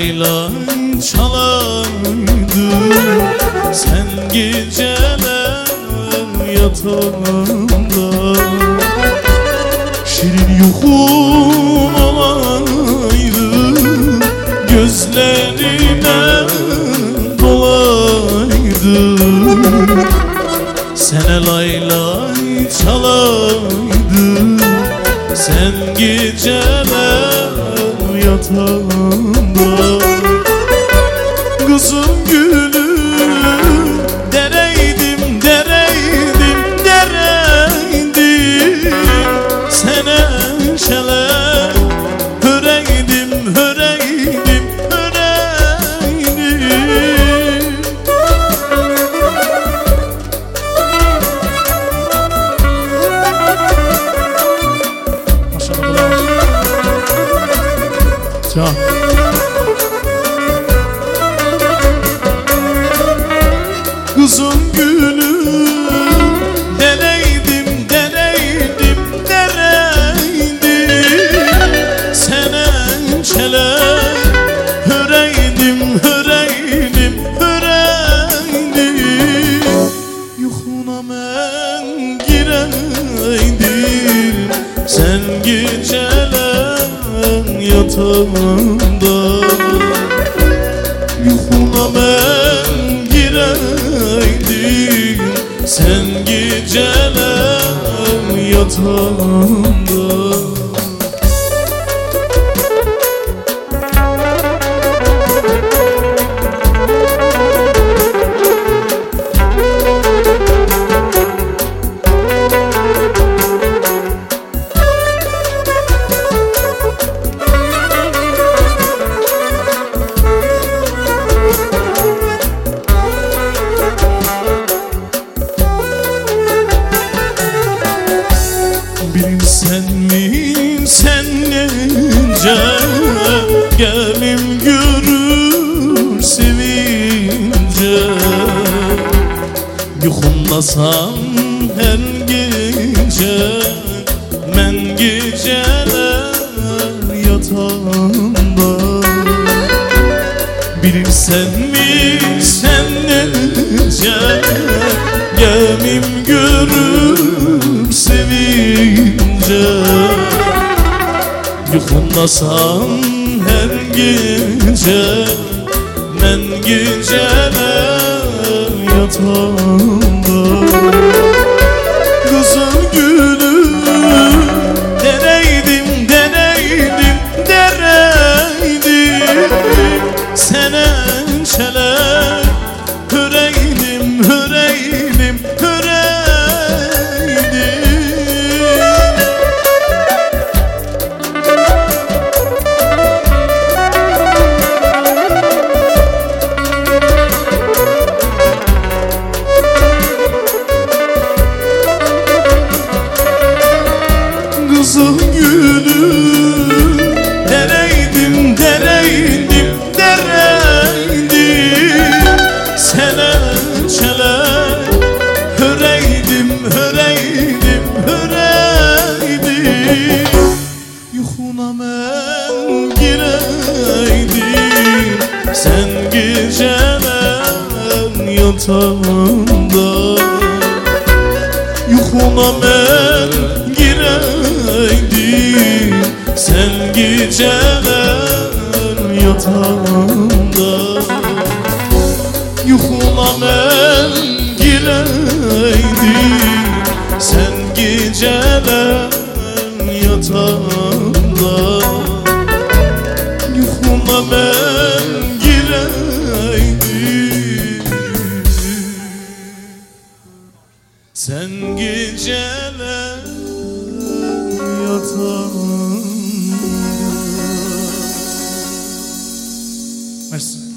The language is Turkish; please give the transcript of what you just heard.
lay lay çalaydı, sen geceler yatağımda. Şirin yuhun olaydı, gözlerine dolaydı. Sene lay lay çalaydı, sen geceler yatağımda. Kızım gülüm dereydim, dereydim, dereydim. Sene şeler höreydim, höreydim, höreydim. Maşallah. Can. Kızım gülüm dereydim, dereydim, dereydim. Sene çeler höreydim, höreydim, höreydim. Yuhuna men gireydim, sen geceler yatağımda. Yuhuna men gireydim, sen geceler yatağımda. Bilsen mi sen nece gelim görür sevince. Yuhumlasam her gece, men geceler yatağımda. Bilirsen mi sen nece gelim görür sevince. Yuhumlasam her gece, men geceler yatağımda. Kızım gülüm dereydim, dereydim, dereydim. Sene çeler höreydim, höreydim, höreydim. Kızım gülüm dereydim, dereydim, dereydim. Sene çeler höreydim, höreydim, höreydim. Yuhuna men gireydim, sen geceler yatağımda. Yuhuna men gireydim, sen geceler yatağımda. Yuhuna men gireydim, sen geceler yatağımda. Yuhuna men gireydim, sen geceler yatağımda. Merci.